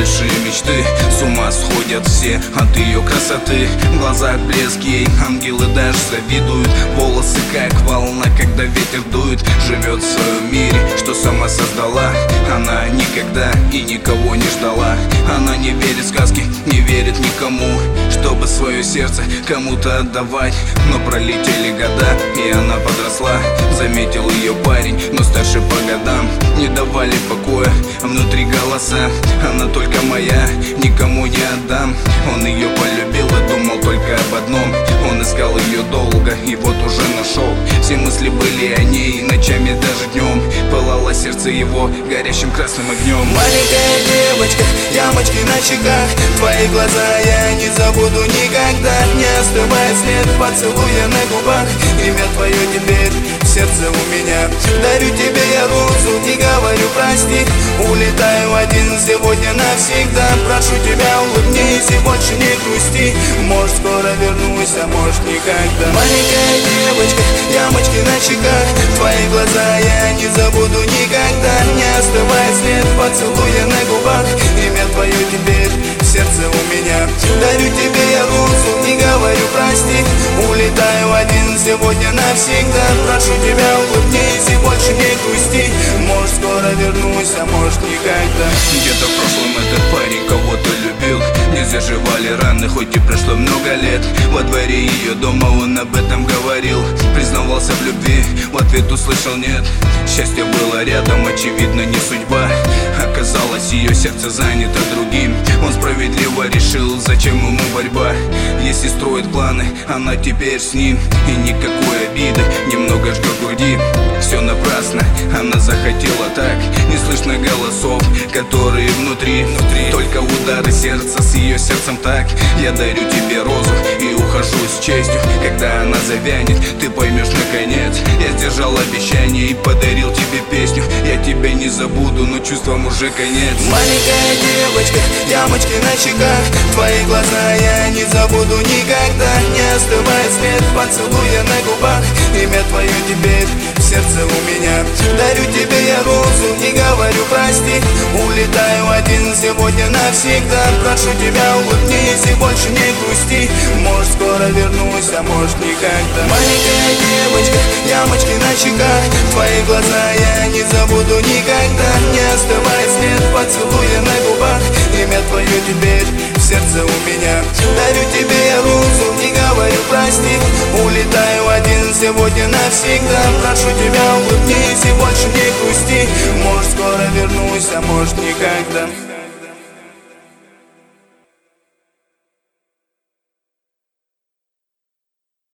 большие мечты. С ума сходят все от ее красоты. В глазах блеск ей, ангелы даже завидуют. Волосы как волна, когда ветер дует. Живет в своем мире, что сама создала. Она никогда и никого не ждала. Она не верит в сказки, не верит никому, чтобы свое сердце кому-то отдавать. Но пролетели года, и она подросла. Заметил ее парень, но старше по годам. Не давали покоя внутри голоса. Она только моя, никому не отдам. Он ее полюбил и думал только об одном. Он искал ее долго и вот уже нашел. Все мысли были о ней, ночами даже днем. Пылало сердце его горящим красным огнем. Маленькая девочка, ямочки на щеках. Твои глаза я не забуду никогда. Не остывает след поцелуя на губах. Имя твое теперь в сердце у меня. Дарю тебе я розу и говорю прости. Улетаю один сегодня навсегда. Прошу тебя, улыбнись и больше не грусти. Может, скоро вернусь, а может, никогда. Маленькая девочка, ямочки на щеках. Твои глаза я не забуду никогда. Не остывает след поцелуя на губах. Имя твое теперь в сердце у меня. Дарю тебе я розу и говорю прости. Улетаю один сегодня навсегда. Прошу тебя, улыбнись и больше не грусти. Может, скоро вернусь, а может, никогда. Где-то в прошлом этот парень кого-то любил. Не заживали раны, хоть и прошло много лет. Во дворе ее дома он об этом говорил. Признавался в любви, в ответ услышал нет. Счастье было рядом, очевидно не судьба. Оказалось, ее сердце занято другим. Он справедливо решил, зачем ему борьба. Если строит планы, она теперь с ним. И никакой обиды, немного жгет груди. Все напрасно, она захотела так. Не слышно голосов, которые внутри. Только удары сердца с ее сердцем так. Я дарю тебе розу и ухожу с честью. Когда она завянет, ты поймешь наконец. Я сдержал обещание и подарил тебе песню. Я тебя не забуду, но чувствам уже конец. Маленькая девочка, ямочки на щеках. Твои глаза я не забуду никогда. Не остывает след поцелуя на губах. Имя твое теперь в сердце у меня. Дарю тебе я розу и говорю прости. Улетаю один сегодня навсегда. Прошу тебя, улыбнись и больше не грусти. Может, скоро вернусь, а может, никогда. Маленькая девочка, ямочки на щеках. Твои глаза я не забуду никогда. Не остывает след поцелуя на губах. Имя твое теперь в сердце у меня. Дарю тебе я розу и говорю прости. Улетаю один сегодня навсегда. Прошу тебя, улыбнись и больше не грусти. Может, скоро вернусь, а может, никогда.